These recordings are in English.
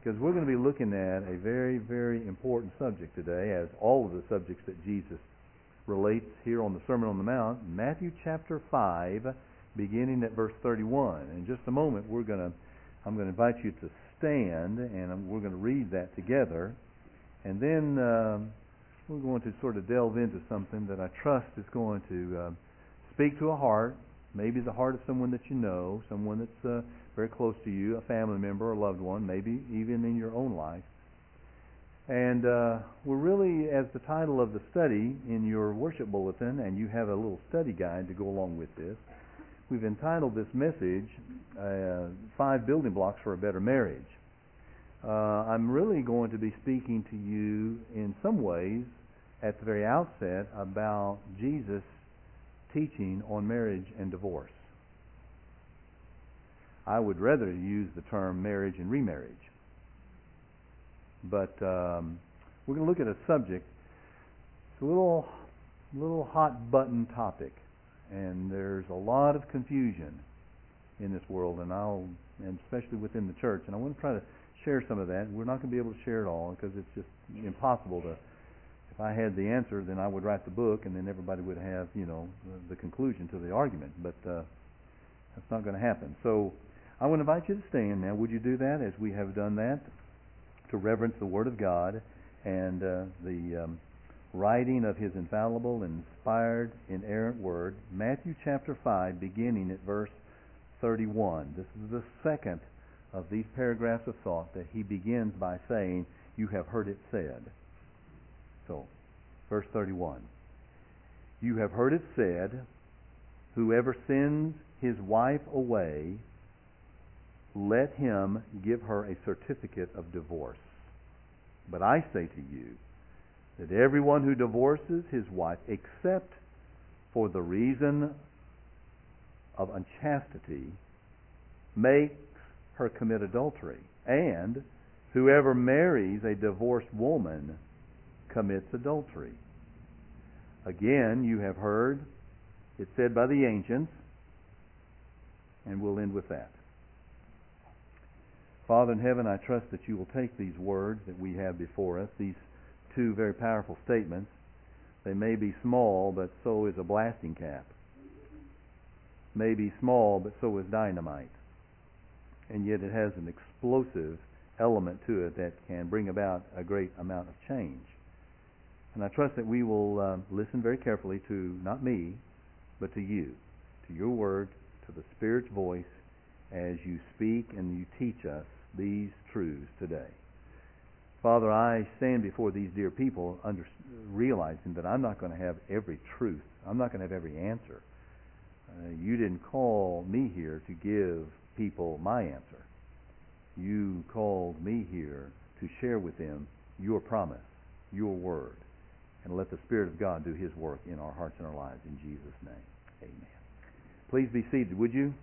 because we're going to be looking at a very, very important subject today, as all of the subjects that Jesus relates here on the Sermon on the Mount, Matthew chapter 5, beginning at verse 31. In just a moment, I'm going to invite you to stand, and we're going to read that together. And then we're going to sort of delve into something that I trust is going to speak to a heart, maybe the heart of someone that you know, someone that's very close to you, a family member or a loved one, maybe even in your own life. And we're really, as the title of the study in your worship bulletin, and you have a little study guide to go along with this, we've entitled this message, 5 Building Blocks for a Better Marriage. I'm really going to be speaking to you in some ways at the very outset about Jesus' teaching on marriage and divorce. I would rather use the term marriage and remarriage. But we're going to look at a subject. It's a little hot button topic, and there's a lot of confusion in this world, and especially within the church. And I want to try to share some of that. We're not going to be able to share it all because it's just impossible to. If I had the answer, then I would write the book, and then everybody would have, the conclusion to the argument. But that's not going to happen. So I want to invite you to stand now. Would you do that as we have done that? To reverence the Word of God and the writing of His infallible, inspired, inerrant Word. Matthew chapter 5, beginning at verse 31. This is the second of these paragraphs of thought that he begins by saying, "You have heard it said." So, verse 31. "You have heard it said, whoever sends his wife away, let him give her a certificate of divorce. But I say to you that everyone who divorces his wife, except for the reason of unchastity, makes her commit adultery. And whoever marries a divorced woman commits adultery. Again, you have heard it said by the ancients," and we'll end with that. Father in heaven, I trust that you will take these words that we have before us, these 2 very powerful statements. They may be small, but so is a blasting cap. May be small, but so is dynamite. And yet it has an explosive element to it that can bring about a great amount of change. And I trust that we will listen very carefully to, not me, but to you, to your word, to the Spirit's voice, as you speak and you teach us these truths today. Father, I stand before these dear people realizing that I'm not going to have every truth. I'm not going to have every answer. You didn't call me here to give people my answer. You called me here to share with them your promise, your word, and let the Spirit of God do His work in our hearts and our lives. In Jesus' name, amen. Please be seated, would you?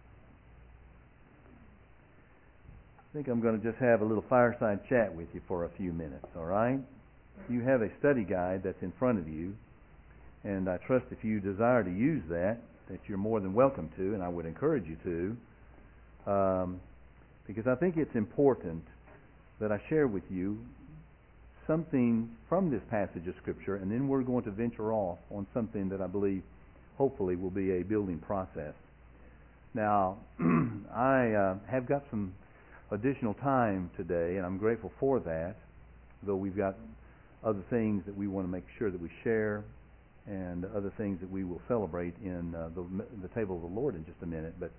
I think I'm going to just have a little fireside chat with you for a few minutes, all right? You have a study guide that's in front of you, and I trust if you desire to use that you're more than welcome to, and I would encourage you to, because I think it's important that I share with you something from this passage of Scripture, and then we're going to venture off on something that I believe hopefully will be a building process. Now, I have got some additional time today, and I'm grateful for that, though we've got other things that we want to make sure that we share and other things that we will celebrate in the table of the Lord in just a minute. But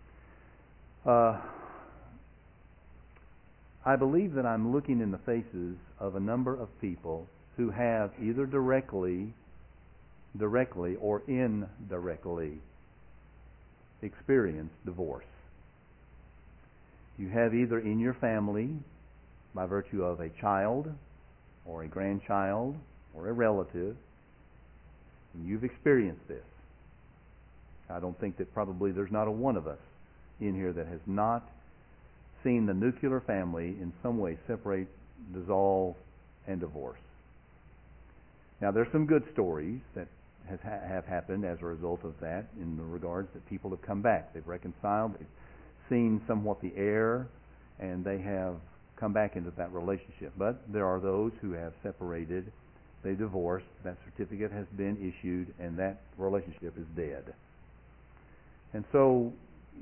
I believe that I'm looking in the faces of a number of people who have either directly or indirectly experienced divorce. You have either in your family, by virtue of a child or a grandchild or a relative, and you've experienced this. I don't think that probably there's not a one of us in here that has not seen the nuclear family in some way separate, dissolve, and divorce. Now, there's some good stories that have happened as a result of that, in the regards that people have come back. They've reconciled, they've seen somewhat the error, and they have come back into that relationship. But there are those who have separated, they divorced, that certificate has been issued, and that relationship is dead. And so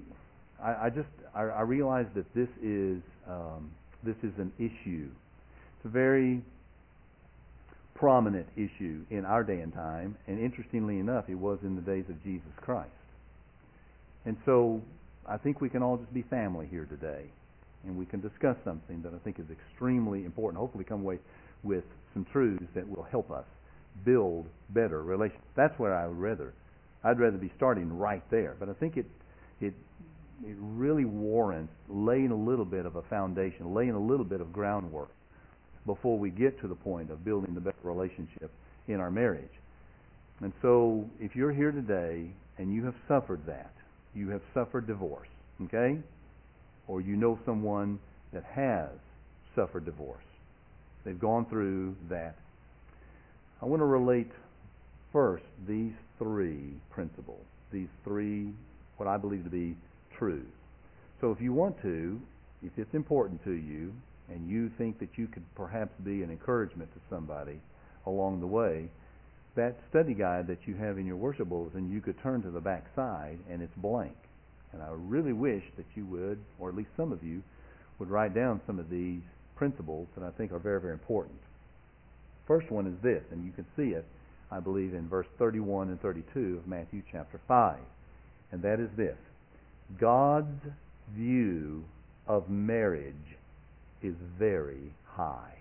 I realize that this is an issue. It's a very prominent issue in our day and time, and interestingly enough, it was in the days of Jesus Christ. And so I think we can all just be family here today, and we can discuss something that I think is extremely important. Hopefully come away with some truths that will help us build better relations. That's where I'd rather be starting right there. But I think it really warrants laying a little bit of a foundation, laying a little bit of groundwork before we get to the point of building the better relationship in our marriage. And so if you're here today and you have suffered that, you have suffered divorce, okay? Or you know someone that has suffered divorce, they've gone through that, I want to relate first these three principles, these three, what I believe to be truths. So if you want to, if it's important to you, and you think that you could perhaps be an encouragement to somebody along the way, that study guide that you have in your worship bulletin, you could turn to the back side, and it's blank. And I really wish that you would, or at least some of you, would write down some of these principles that I think are very, very important. First one is this, and you can see it, I believe, in verse 31 and 32 of Matthew chapter 5. And that is this: God's view of marriage is very high.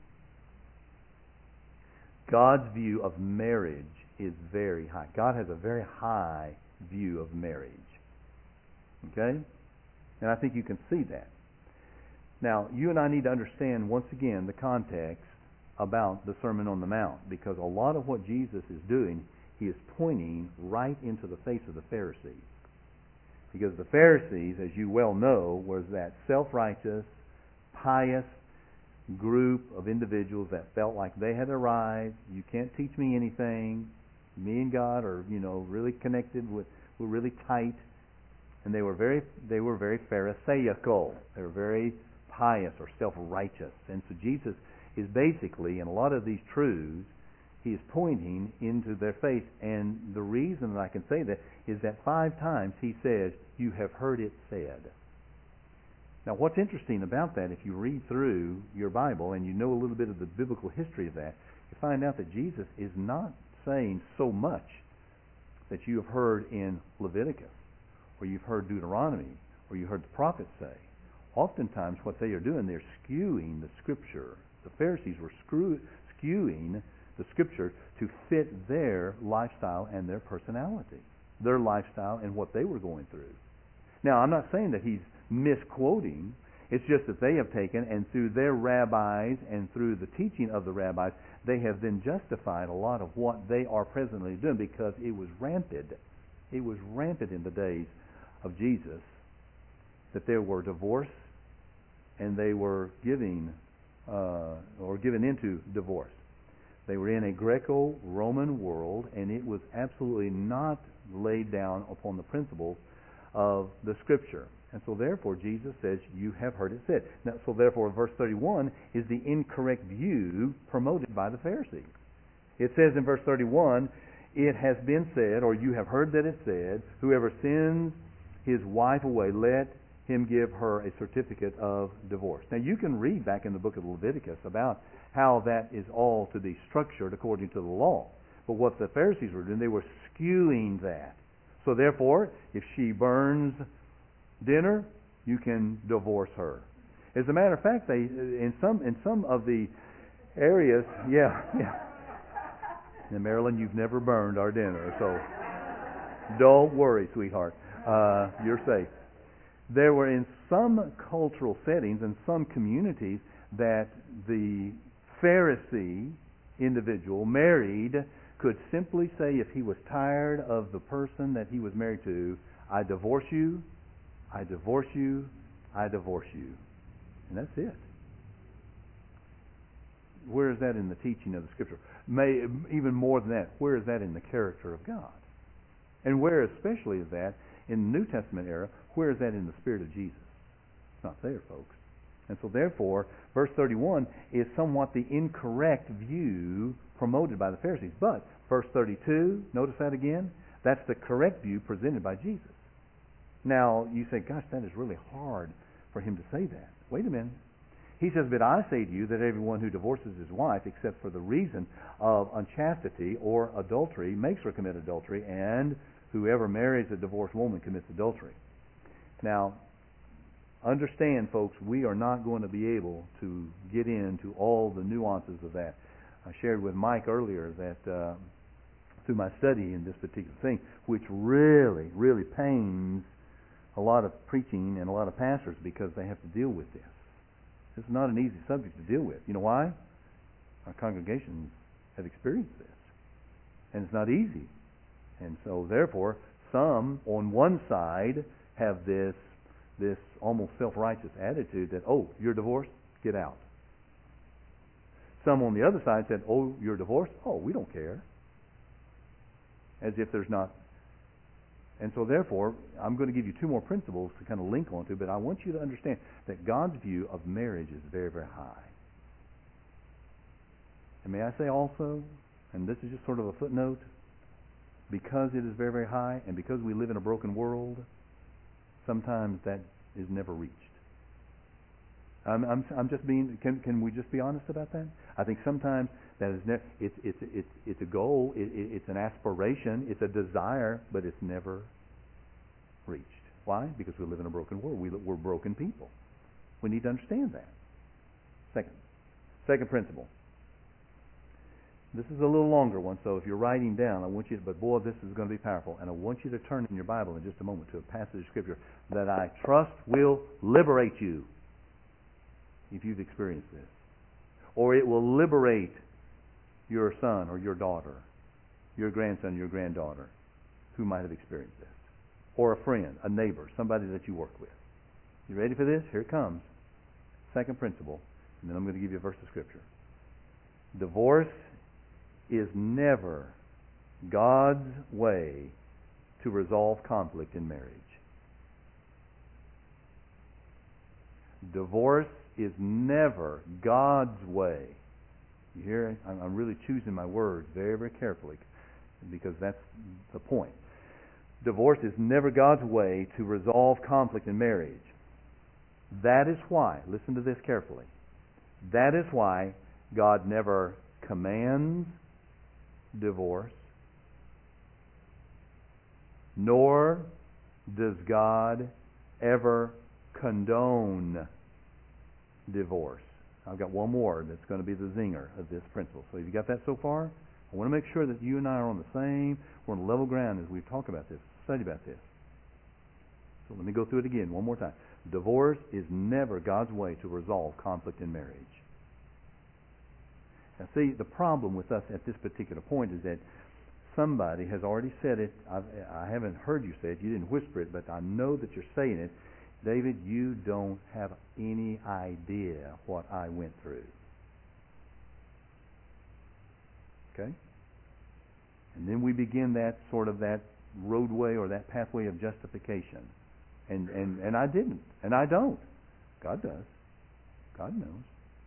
God's view of marriage is very high. God has a very high view of marriage. Okay? And I think you can see that. Now, you and I need to understand, once again, the context about the Sermon on the Mount, because a lot of what Jesus is doing, he is pointing right into the face of the Pharisees. Because the Pharisees, as you well know, was that self-righteous, pious group of individuals that felt like they had arrived. You can't teach me anything. Me and God are, really connected. We're really tight. And they were very Pharisaical. They were very pious or self-righteous. And so Jesus is basically, in a lot of these truths, he is pointing into their face. And the reason that I can say that is that 5 times he says, "You have heard it said." Now, what's interesting about that, if you read through your Bible and you know a little bit of the biblical history of that, you find out that Jesus is not saying so much that you have heard in Leviticus, or you've heard Deuteronomy, or you heard the prophets say. Oftentimes what they are doing, they're skewing the Scripture. The Pharisees were skewing the Scripture to fit their lifestyle and their personality, their lifestyle and what they were going through. Now, I'm not saying that he's misquoting. It's just that they have taken, and through their rabbis and through the teaching of the rabbis, they have then justified a lot of what they are presently doing, because it was rampant. It was rampant in the days of Jesus that there were divorce, and they were given into divorce. They were in a Greco-Roman world, and it was absolutely not laid down upon the principles of the Scripture. And so therefore Jesus says, "You have heard it said." Now, so therefore verse 31 is the incorrect view promoted by the Pharisees. It says in verse 31, "It has been said," or "You have heard that it said, whoever sends his wife away, let him give her a certificate of divorce." Now you can read back in the book of Leviticus about how that is all to be structured according to the law. But what the Pharisees were doing, they were skewing that. So therefore, if she burns dinner, you can divorce her. As a matter of fact, they in some of the areas, yeah. In Maryland, you've never burned our dinner, so don't worry, sweetheart. You're safe. There were in some cultural settings and some communities that the Pharisee individual married could simply say, if he was tired of the person that he was married to, "I divorce you, I divorce you, I divorce you." And that's it. Where is that in the teaching of the Scripture? Even more than that, where is that in the character of God? And where especially is that in the New Testament era, where is that in the Spirit of Jesus? It's not there, folks. And so therefore, verse 31 is somewhat the incorrect view promoted by the Pharisees. But verse 32, notice that again, that's the correct view presented by Jesus. Now, you say, gosh, that is really hard for him to say that. Wait a minute. He says, but I say to you that everyone who divorces his wife, except for the reason of unchastity or adultery, makes her commit adultery, and whoever marries a divorced woman commits adultery. Now, understand, folks, we are not going to be able to get into all the nuances of that. I shared with Mike earlier that through my study in this particular thing, which really, really pains a lot of preaching and a lot of pastors because they have to deal with this. This is not an easy subject to deal with. You know why? Our congregations have experienced this. And it's not easy. And so, therefore, some on one side have this almost self-righteous attitude that, oh, you're divorced? Get out. Some on the other side said, oh, you're divorced? Oh, we don't care. As if there's not. And so therefore, I'm going to give you two more principles to kind of link onto, but I want you to understand that God's view of marriage is very, very high. And may I say also, and this is just sort of a footnote, because it is very, very high, and because we live in a broken world, sometimes that is never reached. I'm just being. Can we just be honest about that? I think sometimes that is it's a goal. It's an aspiration. It's a desire, but it's never reached. Why? Because we live in a broken world. We're broken people. We need to understand that. Second principle. This is a little longer one, so if you're writing down, I want you to, but boy, this is going to be powerful, and I want you to turn in your Bible in just a moment to a passage of Scripture that I trust will liberate you if you've experienced this. Or it will liberate your son or your daughter, your grandson, your granddaughter, who might have experienced this. Or a friend, a neighbor, somebody that you work with. You ready for this? Here it comes. Second principle, and then I'm going to give you a verse of Scripture. Divorce is never God's way to resolve conflict in marriage. Divorce is never God's way. You hear? I'm really choosing my words very, very carefully because that's the point. Divorce is never God's way to resolve conflict in marriage. That is why, listen to this carefully, that is why God never commands divorce, nor does God ever condone divorce. I've got one more that's going to be the zinger of this principle. So have you got that so far? I want to make sure that you and I are on the same, we're on level ground as we talk about this, study about this. So let me go through it again one more time. Divorce is never God's way to resolve conflict in marriage. Now see, the problem with us at this particular point is that somebody has already said it. I haven't heard you say it. You didn't whisper it, but I know that you're saying it. David, you don't have any idea what I went through. Okay? And then we begin that sort of that roadway or that pathway of justification. And I didn't. And I don't. God does. God knows.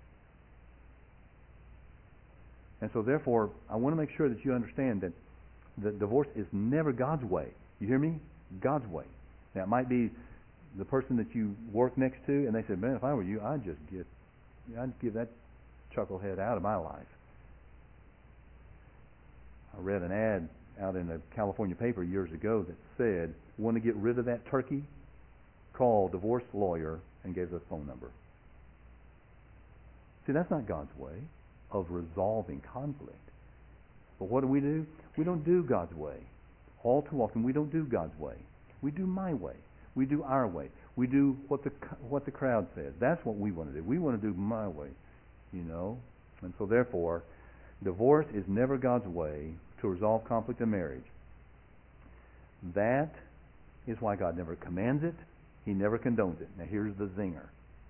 And so therefore, I want to make sure that you understand that divorce is never God's way. You hear me? God's way. Now, it might be the person that you work next to, and they said, man, if I were you, I'd give that chucklehead out of my life. I read an ad out in a California paper years ago that said, want to get rid of that turkey? Call divorce lawyer, and gave us a phone number. See, that's not God's way of resolving conflict. But what do? We don't do God's way. All too often, we don't do God's way. We do my way. We do our way. We do what the crowd says. That's what we want to do. We want to do my way, you know. And so therefore, divorce is never God's way to resolve conflict in marriage. That is why God never commands it. He never condones it. Now here's the zinger.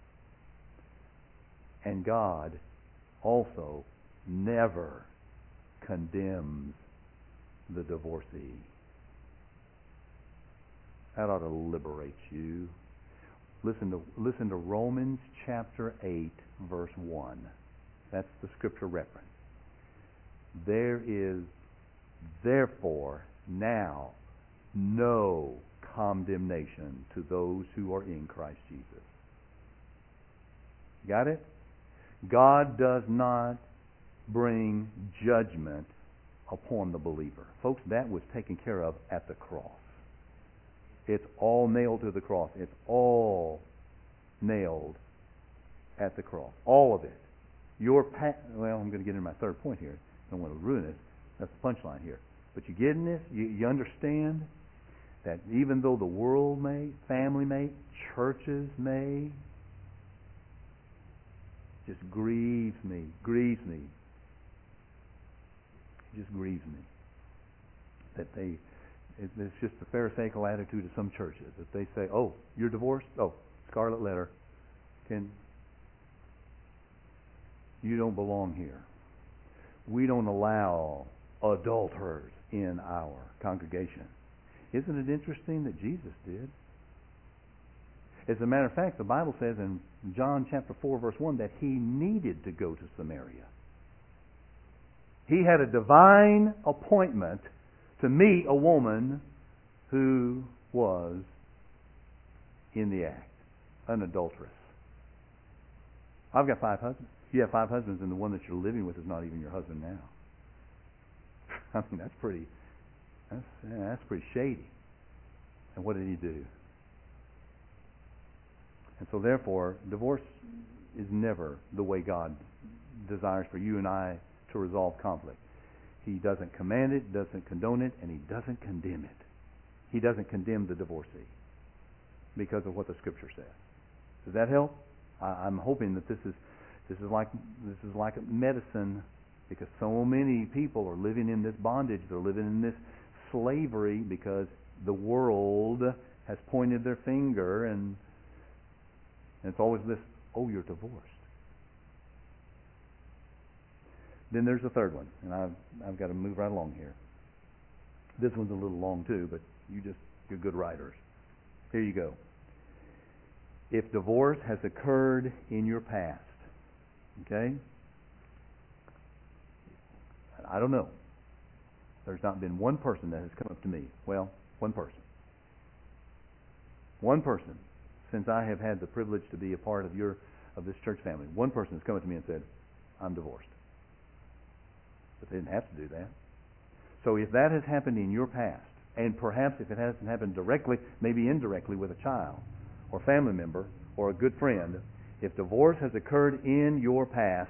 And God also never condemns the divorcee. That ought to liberate you. Listen to Romans chapter 8, verse 1. That's the scripture reference. There is therefore now no condemnation to those who are in Christ Jesus. Got it? God does not bring judgment upon the believer. Folks, that was taken care of at the cross. It's all nailed to the cross. It's all nailed at the cross. All of it. Well, I'm going to get into my third point here. I don't want to ruin it. That's the punchline here. But you getting this? You understand that even though the world may, family may, churches may, just grieves me. It just grieves me that it's just the pharisaical attitude of some churches that they say, "Oh, you're divorced? Oh, scarlet letter. You don't belong here. We don't allow adulterers in our congregation." Isn't it interesting that Jesus did? As a matter of fact, the Bible says in John chapter 4, verse 1, that he needed to go to Samaria. He had a divine appointment to meet a woman who was in the act, an adulteress. I've got 5 husbands. You have 5 husbands, and the one that you're living with is not even your husband now. I mean, that's pretty shady. And what did he do? And so therefore, divorce is never the way God desires for you and I to resolve conflict. He doesn't command it, doesn't condone it, and he doesn't condemn it. He doesn't condemn the divorcee because of what the Scripture says. Does that help? I'm hoping that this is like medicine, because so many people are living in this bondage. They're living in this slavery because the world has pointed their finger, and it's always this, "Oh, you're divorced." Then there's a third one, and I've got to move right along here. This one's a little long too, but you're good writers. Here you go. If divorce has occurred in your past, okay? I don't know. There's not been one person that has come up to me. Well, one person. One person, since I have had the privilege to be a part of this church family. One person has come up to me and said, "I'm divorced." But they didn't have to do that. So if that has happened in your past, and perhaps if it hasn't happened directly, maybe indirectly with a child or family member or a good friend, if divorce has occurred in your past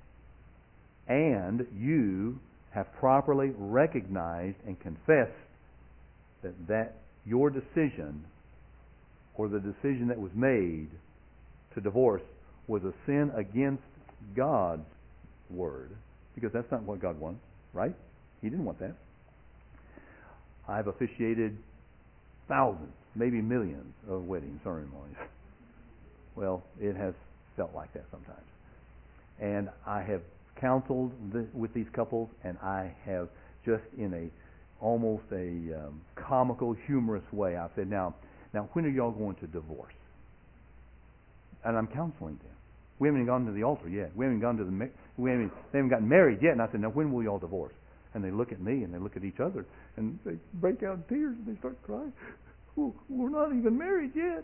and you have properly recognized and confessed that your decision or the decision that was made to divorce was a sin against God's word, because that's not what God wants, right? He didn't want that. I've officiated thousands, maybe millions of wedding ceremonies. Well, it has felt like that sometimes. And I have counseled with these couples, and I have just in almost a comical, humorous way, I've said, now, when are y'all going to divorce? And I'm counseling them. We haven't even gone to the altar yet. We haven't they haven't gotten married yet. And I said, now when will y'all divorce? And they look at me and they look at each other and they break out in tears and they start crying. Well, we're not even married yet.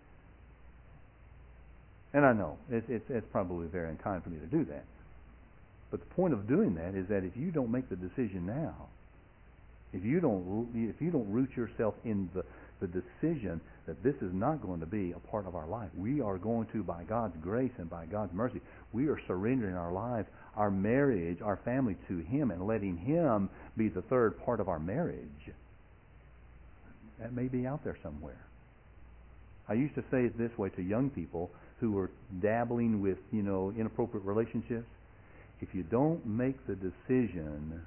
And I know it's probably very unkind for me to do that. But the point of doing that is that if you don't make the decision now, if you don't root yourself in the decision that this is not going to be a part of our life, we are going to, by God's grace and by God's mercy, we are surrendering our lives, our marriage, our family to Him, and letting Him be the third part of our marriage. That may be out there somewhere. I used to say it this way to young people who were dabbling with, inappropriate relationships. If you don't make the decision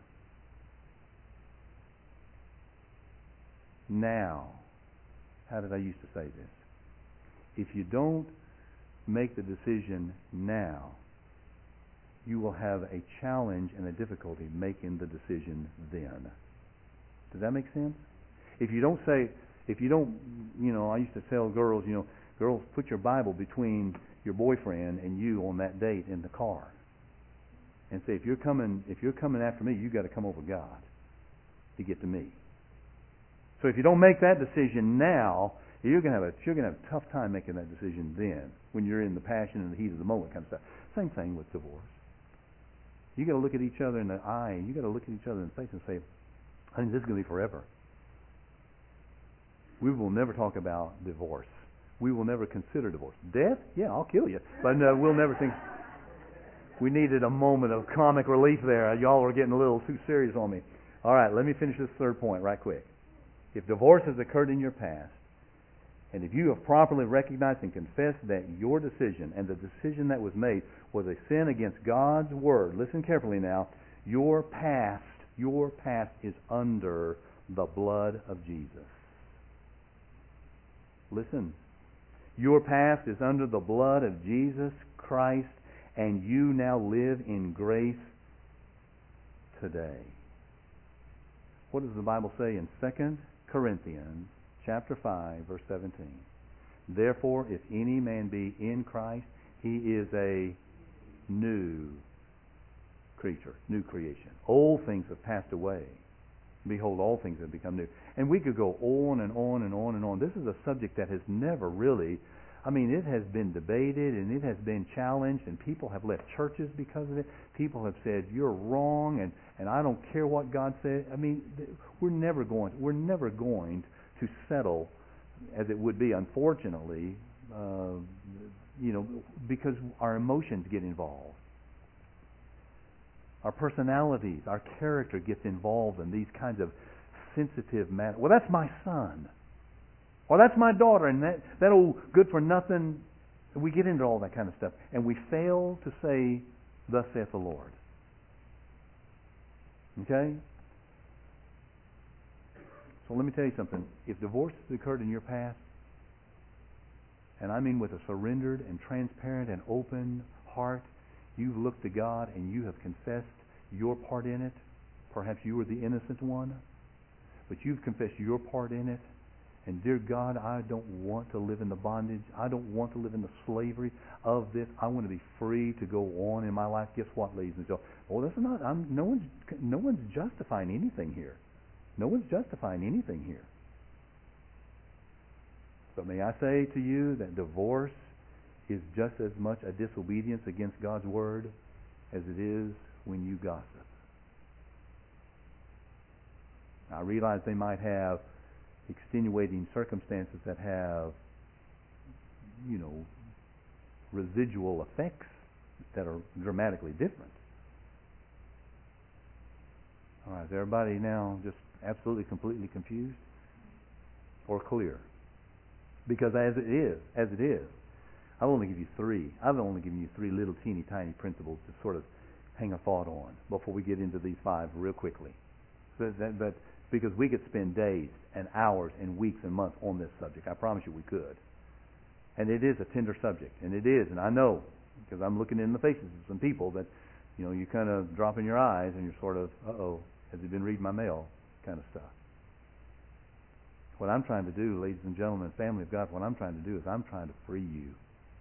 now, how did I used to say this? If you don't make the decision now, you will have a challenge and a difficulty making the decision then. Does that make sense? If you don't, I used to tell girls, Girls, put your Bible between your boyfriend and you on that date in the car, and say, if you're coming after me, you got to come over God to get to me. So if you don't make that decision now, you're gonna have a tough time making that decision then, when you're in the passion and the heat of the moment kind of stuff. Same thing with divorce. You got to look at each other in the eye, and you got to look at each other in the face and say, I think this is going to be forever. We will never talk about divorce. We will never consider divorce. Death? Yeah, I'll kill you. But we'll never think. We needed a moment of comic relief there. Y'all were getting a little too serious on me. All right, let me finish this third point right quick. If divorce has occurred in your past, and if you have properly recognized and confessed that your decision and the decision that was made was a sin against God's Word, listen carefully now, your past is under the blood of Jesus. Listen. Your past is under the blood of Jesus Christ, and you now live in grace today. What does the Bible say in 2 Corinthians chapter 5, verse 17? Therefore, if any man be in Christ, he is a new creature, new creation. Old things have passed away. Behold, all things have become new. And we could go on and on and on and on. This is a subject that has never really, it has been debated and it has been challenged, and people have left churches because of it. People have said, you're wrong, and I don't care what God said. We're never going to settle as it would be, unfortunately, because our emotions get involved. Our personalities, our character gets involved in these kinds of sensitive matters. Well, that's my son. Or that's my daughter, and that old good-for-nothing. We get into all that kind of stuff, and we fail to say, thus saith the Lord. Okay? So let me tell you something. If divorce has occurred in your past, and I mean with a surrendered and transparent and open heart, you've looked to God and you have confessed your part in it. Perhaps you were the innocent one, but you've confessed your part in it. And dear God, I don't want to live in the bondage. I don't want to live in the slavery of this. I want to be free to go on in my life. Guess what, ladies and gentlemen? Oh, that's not. No one's justifying anything here. No one's justifying anything here. But may I say to you that divorce is just as much a disobedience against God's Word as it is when you gossip. I realize they might have extenuating circumstances that have, residual effects that are dramatically different. All right, is everybody now just absolutely, completely confused? Or clear? Because as it is, I've only given you three little teeny tiny principles to sort of hang a thought on before we get into these five real quickly. But because we could spend days and hours and weeks and months on this subject. I promise you we could. And it is a tender subject. And it is, and I know, because I'm looking in the faces of some people that, you kind of dropping your eyes and you're sort of, uh-oh, has he been reading my mail kind of stuff. What I'm trying to do, ladies and gentlemen, family of God, what I'm trying to do is I'm trying to free you.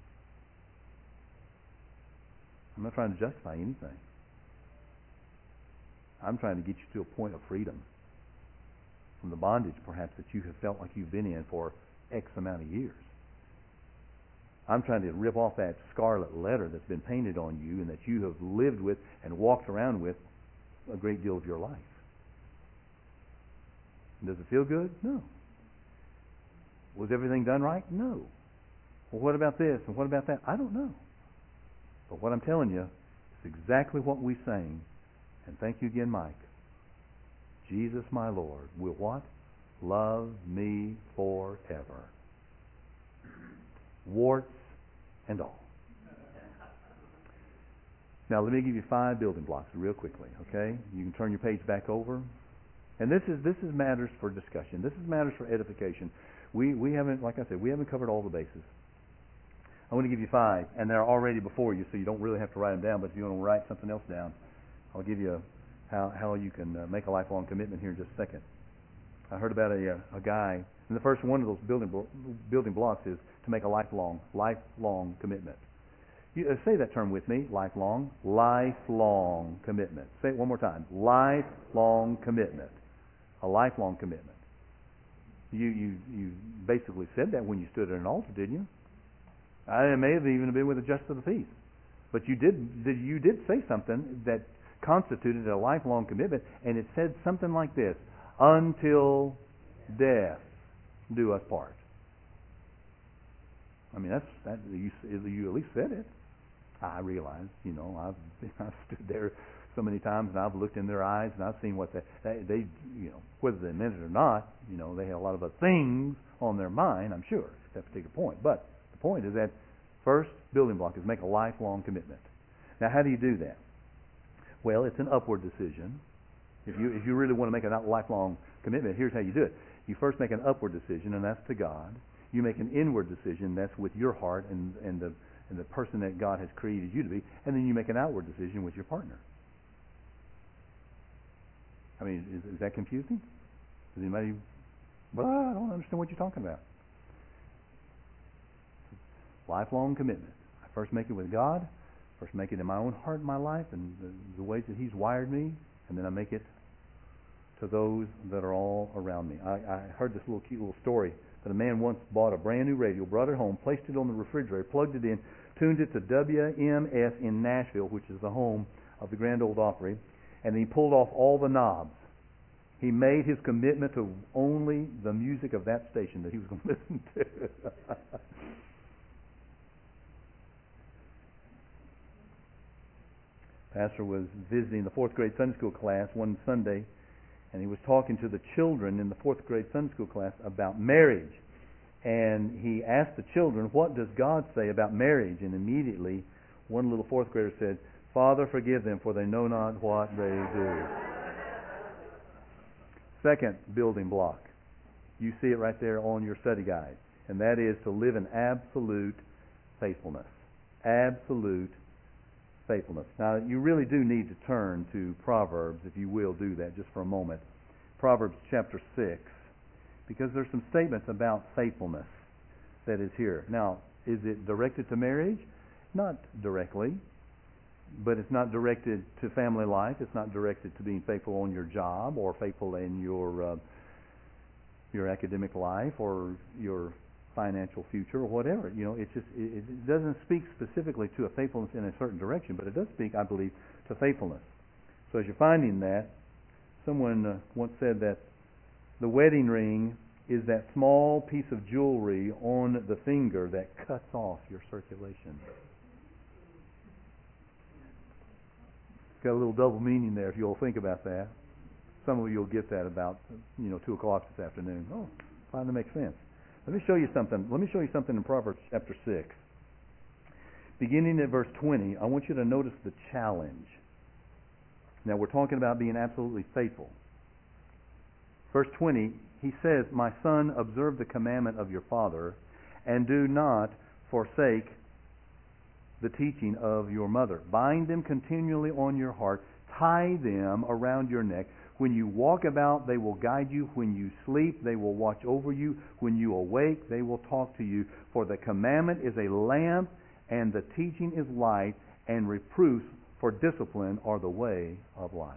I'm not trying to justify anything. I'm trying to get you to a point of freedom from the bondage, perhaps, that you have felt like you've been in for X amount of years. I'm trying to rip off that scarlet letter that's been painted on you and that you have lived with and walked around with a great deal of your life. Does it feel good? No. Was everything done right? No. Well, what about this and what about that? I don't know. But what I'm telling you is exactly what we sang. And thank you again, Mike. Jesus, my Lord, will what? Love me forever. Warts and all. Now, let me give you 5 building blocks real quickly, okay? You can turn your page back over. And this is matters for discussion. This is matters for edification. We haven't, like I said, we haven't covered all the bases. I want to give you 5, and they're already before you, so you don't really have to write them down. But if you want to write something else down, I'll give you how you can make a lifelong commitment here in just a second. I heard about a guy, and the first one of those building blocks is to make a lifelong commitment. You, say that term with me, lifelong commitment. Say it one more time, lifelong commitment. A lifelong commitment. You basically said that when you stood at an altar, didn't you? It may have even been with the justice of the peace. But you did say something that constituted a lifelong commitment, and it said something like this: until death do us part. I mean, you at least said it. I realize, I've stood there so many times, and I've looked in their eyes, and I've seen what they whether they meant it or not, they have a lot of other things on their mind, I'm sure, at that particular point. But the point is that first building block is make a lifelong commitment. Now, how do you do that? Well, it's an upward decision. If you really want to make a lifelong commitment, here's how you do it. You first make an upward decision, and that's to God. You make an inward decision, that's with your heart and the person that God has created you to be, and then you make an outward decision with your partner. I mean, is that confusing? Does anybody? Well, I don't understand what you're talking about. Lifelong commitment. I first make it with God. First make it in my own heart and my life and the ways that He's wired me, and then I make it to those that are all around me. I heard this cute little story that a man once bought a brand new radio, brought it home, placed it on the refrigerator, plugged it in, tuned it to WMS in Nashville, which is the home of the Grand Ole Opry, and he pulled off all the knobs. He made his commitment to only the music of that station that he was going to listen to. Pastor was visiting the fourth grade Sunday school class one Sunday, and he was talking to the children in the fourth grade Sunday school class about marriage. And he asked the children, what does God say about marriage? And immediately one little fourth grader said, Father, forgive them, for they know not what they do. Second building block. You see it right there on your study guide. And that is to live in absolute faithfulness. Absolute faithfulness. Now, you really do need to turn to Proverbs, if you will do that just for a moment. Proverbs chapter 6, because there's some statements about faithfulness that is here. Now, is it directed to marriage? Not directly, but it's not directed to family life. It's not directed to being faithful on your job or faithful in your academic life or your financial future or whatever. It doesn't speak specifically to a faithfulness in a certain direction, but it does speak, I believe, to faithfulness. So as you're finding that, someone once said that the wedding ring is that small piece of jewelry on the finger that cuts off your circulation. It's got a little double meaning there if you'll think about that. Some of you will get that about 2 o'clock this afternoon. Oh, finally makes sense. Let me show you something. Let me show you something in Proverbs chapter 6. Beginning at verse 20, I want you to notice the challenge. Now, we're talking about being absolutely faithful. Verse 20, he says, My son, observe the commandment of your father, and do not forsake the teaching of your mother. Bind them continually on your heart. Tie them around your neck. When you walk about, they will guide you. When you sleep, they will watch over you. When you awake, they will talk to you. For the commandment is a lamp, and the teaching is light, and reproofs for discipline are the way of life.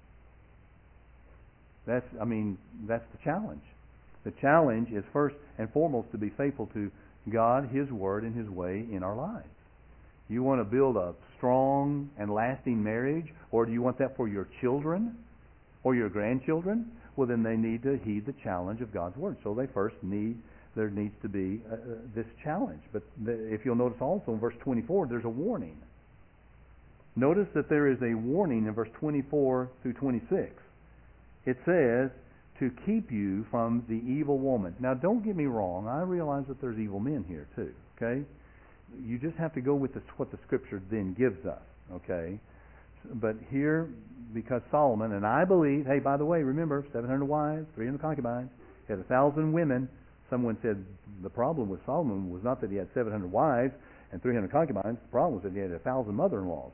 That's the challenge. The challenge is first and foremost to be faithful to God, His Word, and His way in our lives. You want to build a strong and lasting marriage, or do you want that for your children or your grandchildren? Well, then they need to heed the challenge of God's Word. So there needs to be this challenge. But if you'll notice also in verse 24, there's a warning. Notice that there is a warning in verse 24 through 26. It says, to keep you from the evil woman. Now, don't get me wrong. I realize that there's evil men here too, okay? You just have to go with what the Scripture then gives us, okay? But here, because Solomon, and I believe, hey, by the way, remember, 700 wives, 300 concubines, he had 1,000 women. Someone said the problem with Solomon was not that he had 700 wives and 300 concubines. The problem was that he had 1,000 mother-in-laws.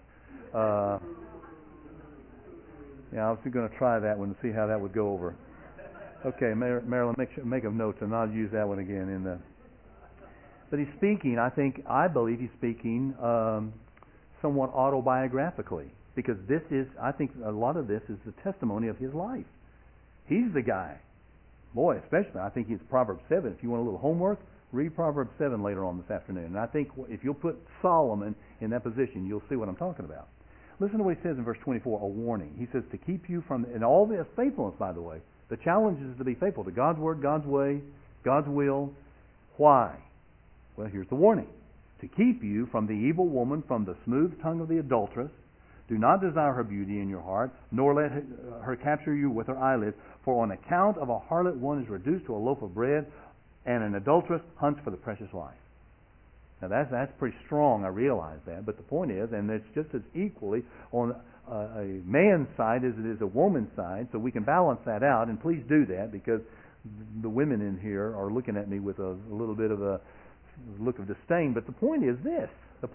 I was going to try that one to see how that would go over. Okay, Marilyn, make a note and I'll use that one again. But he's speaking, I believe he's speaking somewhat autobiographically. Because I think a lot of this is the testimony of his life. He's the guy. Boy, especially, I think it's Proverbs 7. If you want a little homework, read Proverbs 7 later on this afternoon. And I think if you'll put Solomon in that position, you'll see what I'm talking about. Listen to what he says in verse 24, a warning. He says to keep you from, and all this faithfulness, by the way. The challenge is to be faithful to God's word, God's way, God's will. Why? Well, here's the warning. To keep you from the evil woman, from the smooth tongue of the adulteress. Do not desire her beauty in your heart, nor let her capture you with her eyelids. For on account of a harlot one is reduced to a loaf of bread, and an adulteress hunts for the precious life. Now that's pretty strong, I realize that. But the point is, and it's just as equally on a man's side as it is a woman's side, so we can balance that out. And please do that, because the women in here are looking at me with a little bit of a look of disdain. But the point is this.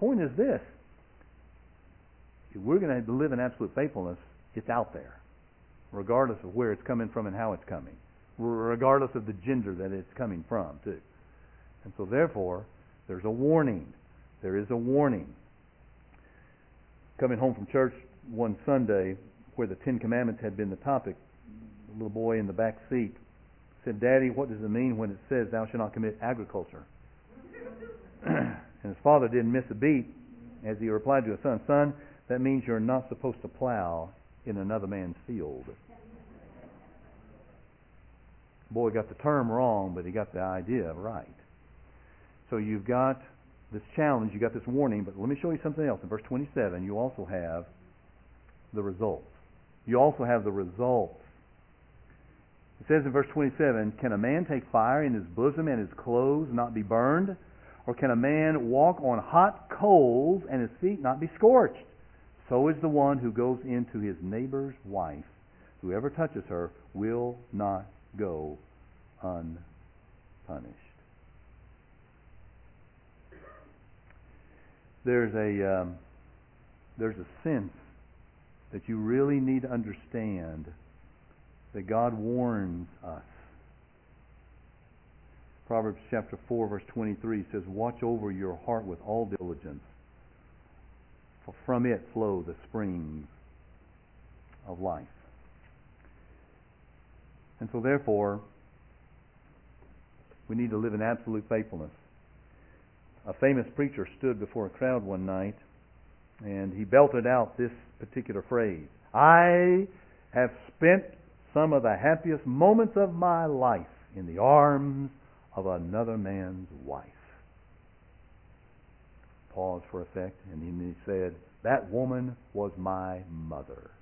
If we're going to live in absolute faithfulness, it's out there, regardless of where it's coming from and how it's coming, regardless of the gender that it's coming from, too. And so, therefore, there's a warning. There is a warning. Coming home from church one Sunday, where the Ten Commandments had been the topic, the little boy in the back seat said, "Daddy, what does it mean when it says thou shalt not commit agriculture?" And his father didn't miss a beat as he replied to his son, "Son, that means you're not supposed to plow in another man's field." Boy got the term wrong, but he got the idea right. So you've got this challenge, you've got this warning, but let me show you something else. In verse 27, you also have the results. You also have the results. It says in verse 27, "Can a man take fire in his bosom and his clothes not be burned? Or can a man walk on hot coals and his feet not be scorched? So is the one who goes into his neighbor's wife. Whoever touches her will not go unpunished." There's a sense that you really need to understand that God warns us. Proverbs chapter 4, verse 23 says, "Watch over your heart with all diligence, for from it flow the springs of life." And so therefore, we need to live in absolute faithfulness. A famous preacher stood before a crowd one night, and he belted out this particular phrase: "I have spent some of the happiest moments of my life in the arms of another man's wife." Pause for effect, and then he said, "That woman was my mother."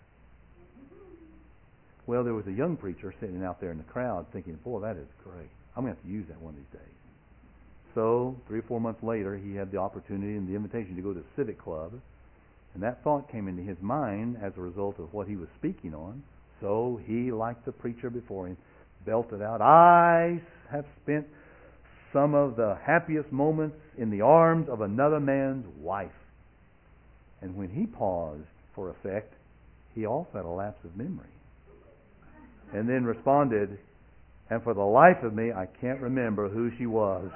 Well, there was a young preacher sitting out there in the crowd thinking, "Boy, that is great. I'm going to have to use that one of these days." So, 3 or 4 months later, he had the opportunity and the invitation to go to the Civic Club, and that thought came into his mind as a result of what he was speaking on. So he, like the preacher before him, belted out, "I have spent some of the happiest moments in the arms of another man's wife." And when he paused for effect, he also had a lapse of memory, and then responded, "And for the life of me, I can't remember who she was."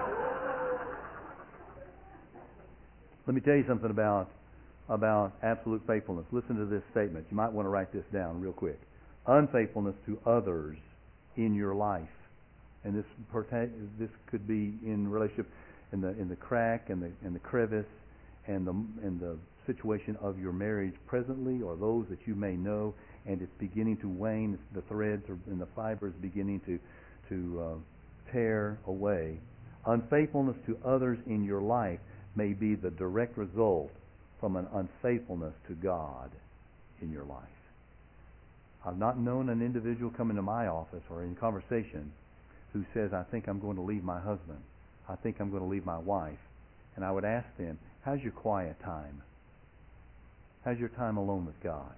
Let me tell you something about absolute faithfulness. Listen to this statement. You might want to write this down real quick. Unfaithfulness to others in your life, and this could be in relationship in the crack and the crevice and the situation of your marriage presently, or those that you may know, and it's beginning to wane. The threads and the fibers beginning to tear away. Unfaithfulness to others in your life may be the direct result from an unfaithfulness to God in your life. I've not known an individual come into my office or in conversation who says, "I think I'm going to leave my husband. I think I'm going to leave my wife." And I would ask them, "How's your quiet time? How's your time alone with God?"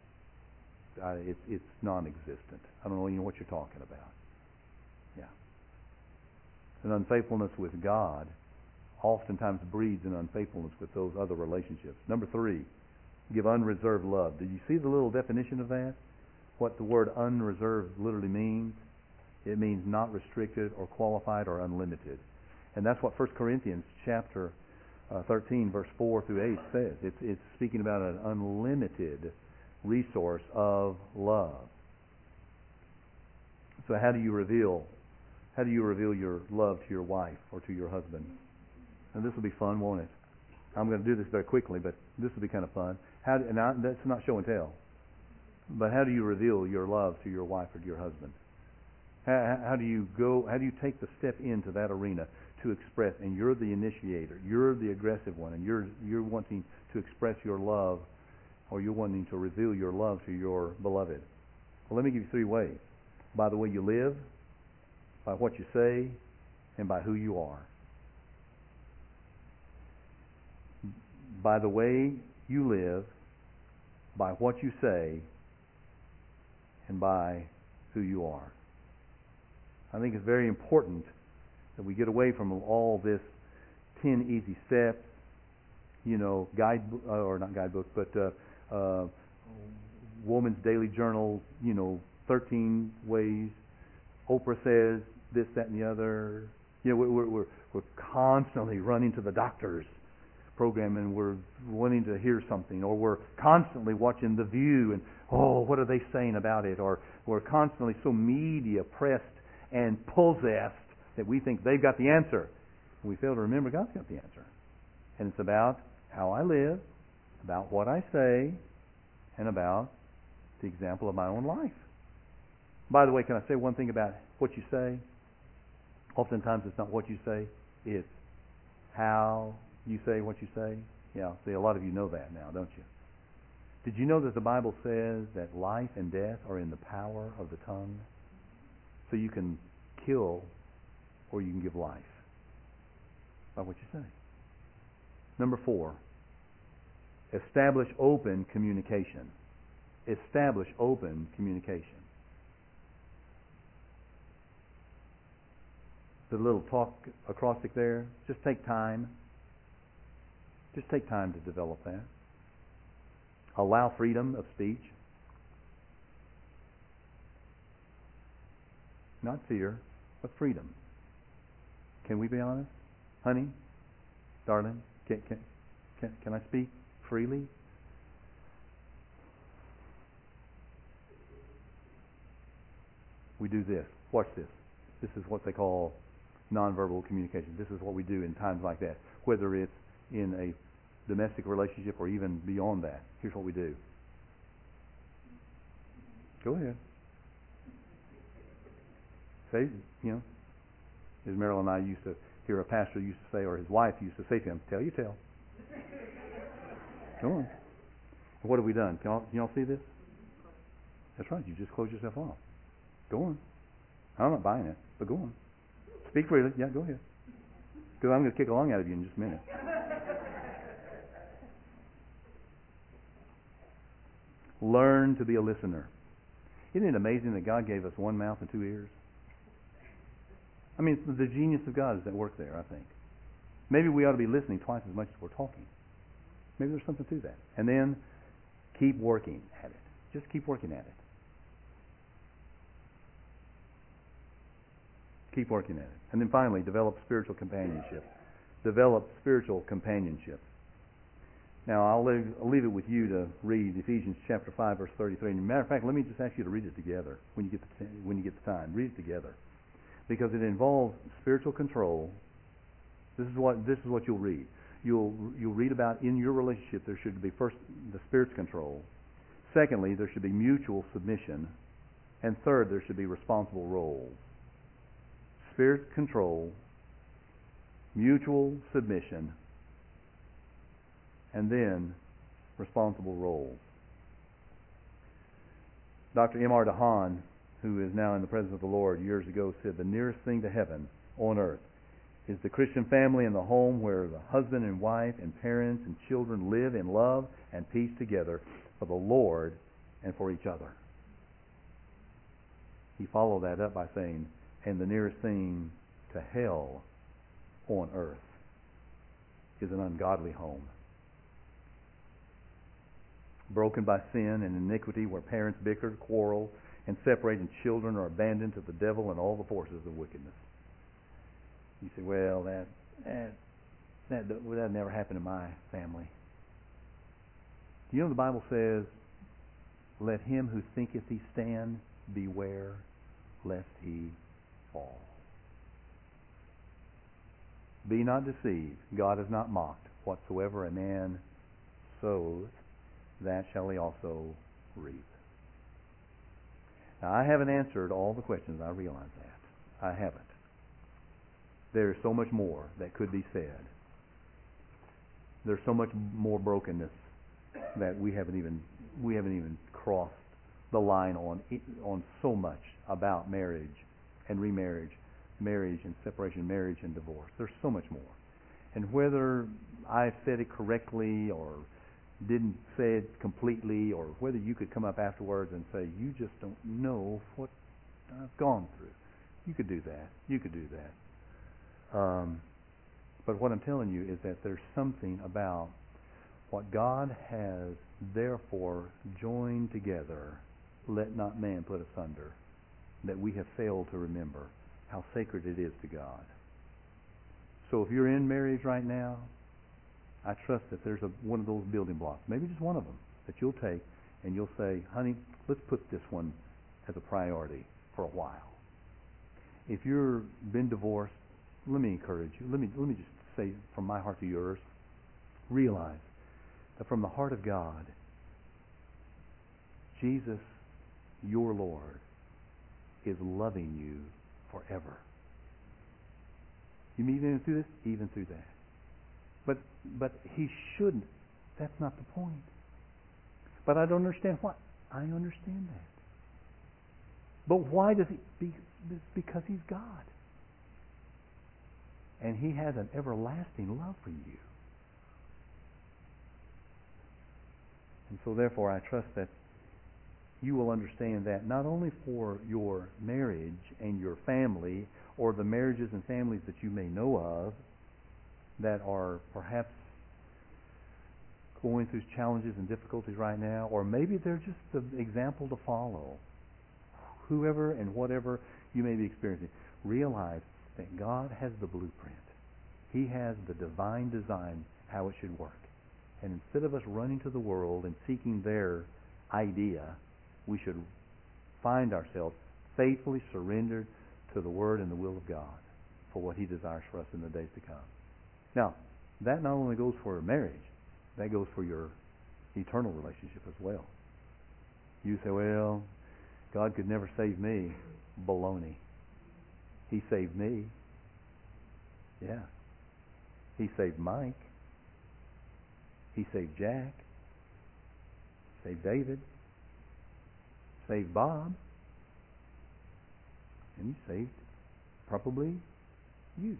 It's non-existent. I don't know even what you're talking about. Yeah. An unfaithfulness with God oftentimes breeds an unfaithfulness with those other relationships. Number 3, give unreserved love. Did you see the little definition of that? What the word unreserved literally means? It means not restricted or qualified or unlimited. And that's what 1 Corinthians chapter 13, verse 4 through 8 says. It's speaking about an unlimited resource of love. So how do you reveal your love to your wife or to your husband? And this will be fun, won't it? I'm going to do this very quickly, but this will be kind of fun. That's not show and tell. But how do you reveal your love to your wife or to your husband? How do you take the step into that arena to express, and you're the initiator, you're the aggressive one, and you're wanting to express your love, or you're wanting to reveal your love to your beloved? Well, let me give you 3 ways. By the way you live, by what you say, and by who you are. By the way you live, by what you say, and by who you are. I think it's very important that we get away from all this 10 easy steps, guidebook, or not guidebook, but Woman's Daily Journal, 13 ways. Oprah says this, that, and the other. We're constantly running to the doctor's program, and we're wanting to hear something, or we're constantly watching The View, and what are they saying about it? Or we're constantly so media pressed and possessed that we think they've got the answer. We fail to remember God's got the answer. And it's about how I live, about what I say, and about the example of my own life. By the way, can I say one thing about what you say? Oftentimes it's not what you say, it's how you say what you say. Yeah, see, a lot of you know that now, don't you? Did you know that the Bible says that life and death are in the power of the tongue? So you can kill or you can give life by what you say. Number 4, establish open communication. Establish open communication. The little talk acrostic there, just take time. Just take time to develop that. Allow freedom of speech. Not fear, but freedom. Can we be honest? Honey, darling, can I speak freely? We do this. Watch this. This is what they call nonverbal communication. This is what we do in times like that. Whether it's in a domestic relationship or even beyond that. Here's what we do. Go ahead. Say, as Marilyn and I used to hear a pastor used to say, or his wife used to say to him, tell you tell. Go on. What have we done? Can y'all see this? That's right. You just close yourself off. Go on. I'm not buying it, but go on. Speak freely. Yeah, go ahead. Because I'm going to kick a lung out of you in just a minute. Learn to be a listener. Isn't it amazing that God gave us one mouth and 2 ears? I mean, the genius of God is at work there, I think. Maybe we ought to be listening twice as much as we're talking. Maybe there's something to that. And then keep working at it. Just keep working at it. Keep working at it. And then finally, develop spiritual companionship. Develop spiritual companionship. Now, I'll leave it with you to read Ephesians chapter 5, verse 33. And as a matter of fact, let me just ask you to read it together when you get the time. Read it together. Because it involves spiritual control. This is what you'll read. You'll read about in your relationship there should be first the Spirit's control. Secondly, there should be mutual submission. And third, there should be responsible roles. Spirit's control, mutual submission, and then responsible roles. Dr. M.R. DeHaan, who is now in the presence of the Lord, years ago said, the nearest thing to heaven on earth is the Christian family and the home where the husband and wife and parents and children live in love and peace together for the Lord and for each other. He followed that up by saying, and the nearest thing to hell on earth is an ungodly home. Broken by sin and iniquity, where parents bicker, quarrel, and separate, and children are abandoned to the devil and all the forces of wickedness. You say, well, that never happened in my family. Do you know the Bible says, let him who thinketh he stand beware lest he fall. Be not deceived. God is not mocked. Whatsoever a man sows, that shall he also reap. Now, I haven't answered all the questions. I realize that. I haven't. There is so much more that could be said. There's so much more brokenness that we haven't even crossed the line on so much about marriage and remarriage, marriage and separation, marriage and divorce. There's so much more. And whether I said it correctly or didn't say it completely, or whether you could come up afterwards and say, you just don't know what I've gone through. You could do that. You could do that. But what I'm telling you is that there's something about what God has therefore joined together, let not man put asunder, that we have failed to remember how sacred it is to God. So if you're in marriage right now, I trust that there's one of those building blocks, maybe just one of them, that you'll take and you'll say, honey, let's put this one as a priority for a while. If you've been divorced, let me encourage you. Let me just say from my heart to yours, realize that from the heart of God, Jesus, your Lord, is loving you forever. You mean even through this? Even through that. But he shouldn't. That's not the point. But I don't understand why. I understand that. But why does he? Because he's God. And he has an everlasting love for you. And so therefore I trust that you will understand that not only for your marriage and your family, or the marriages and families that you may know of that are perhaps going through challenges and difficulties right now, or maybe they're just the example to follow. Whoever and whatever you may be experiencing, realize that God has the blueprint. He has the divine design how it should work. And instead of us running to the world and seeking their idea, we should find ourselves faithfully surrendered to the Word and the will of God for what He desires for us in the days to come. Now, that not only goes for marriage, that goes for your eternal relationship as well. You say, well, God could never save me. Baloney. He saved me. Yeah. He saved Mike. He saved Jack. Saved David. Saved Bob. And He saved probably you.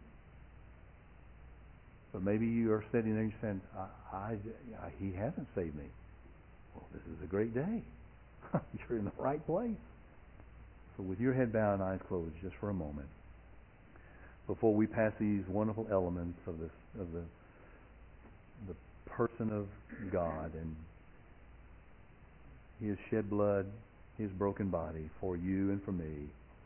But maybe you are sitting there and you're saying, He hasn't saved me. Well, this is a great day. You're in the right place. So with your head bowed and eyes closed just for a moment, before we pass these wonderful elements of the person of God and His shed blood, His broken body for you and for me,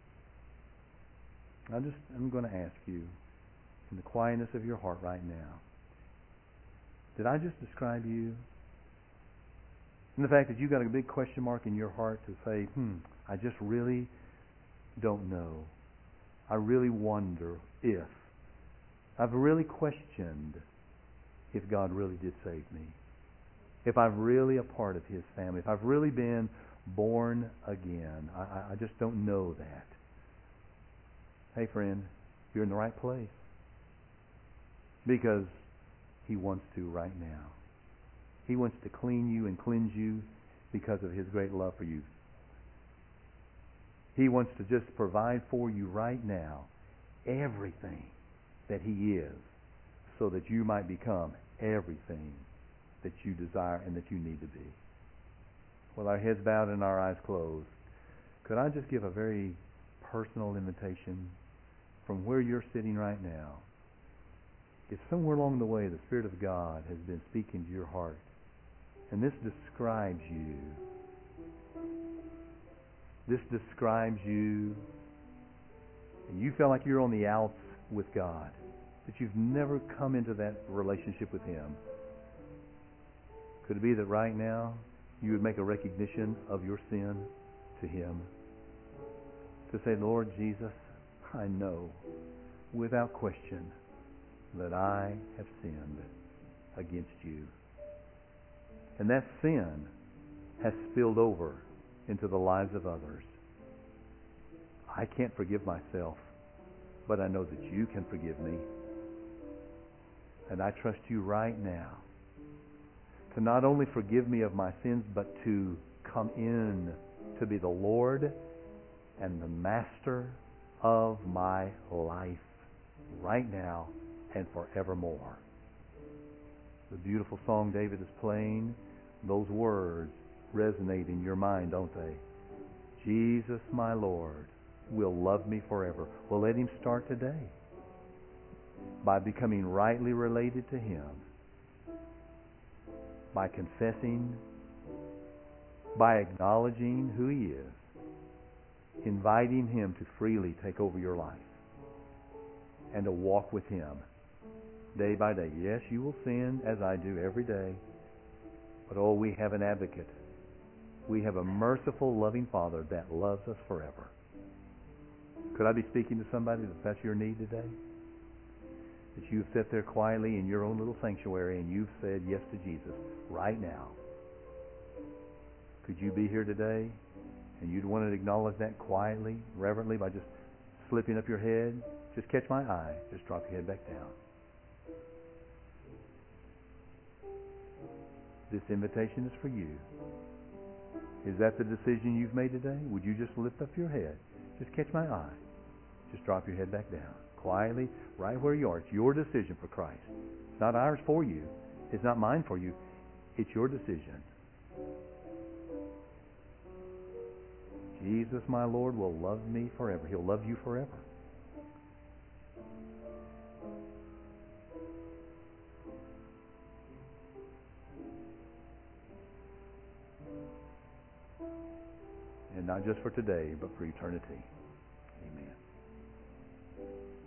I'm going to ask you, in the quietness of your heart right now, did I just describe you? And the fact that you've got a big question mark in your heart to say, I just really don't know. I really wonder if. I've really questioned if God really did save me. If I'm really a part of His family. If I've really been born again. I just don't know that. Hey friend, you're in the right place. Because He wants to right now. He wants to clean you and cleanse you because of His great love for you. He wants to just provide for you right now everything that He is, so that you might become everything that you desire and that you need to be. With our heads bowed and our eyes closed, could I just give a very personal invitation from where you're sitting right now? If somewhere along the way the Spirit of God has been speaking to your heart, and this describes you, and you feel like you're on the outs with God, that you've never come into that relationship with Him, could it be that right now you would make a recognition of your sin to Him? To say, Lord Jesus, I know without question that I have sinned against you. And that sin has spilled over into the lives of others. I can't forgive myself, but I know that you can forgive me. And I trust you right now to not only forgive me of my sins, but to come in to be the Lord and the Master of my life right now and forevermore. The beautiful song David is playing, those words resonate in your mind, don't they? Jesus, my Lord, will love me forever. Well, let Him start today by becoming rightly related to Him, by confessing, by acknowledging who He is, inviting Him to freely take over your life and to walk with Him day by day. Yes, you will sin as I do every day, but oh, we have an advocate. We have a merciful, loving Father that loves us forever. Could I be speaking to somebody that's your need today? That you've sat there quietly in your own little sanctuary and you've said yes to Jesus right now. Could you be here today and you'd want to acknowledge that quietly, reverently, by just slipping up your head? Just catch my eye. Just drop your head back down. This invitation is for you. Is that the decision you've made today? Would you just lift up your head? Just catch my eye. Just drop your head back down. Quietly, right where you are. It's your decision for Christ. It's not ours for you. It's not mine for you. It's your decision. Jesus, my Lord, will love me forever. He'll love you forever. And not just for today, but for eternity. Amen.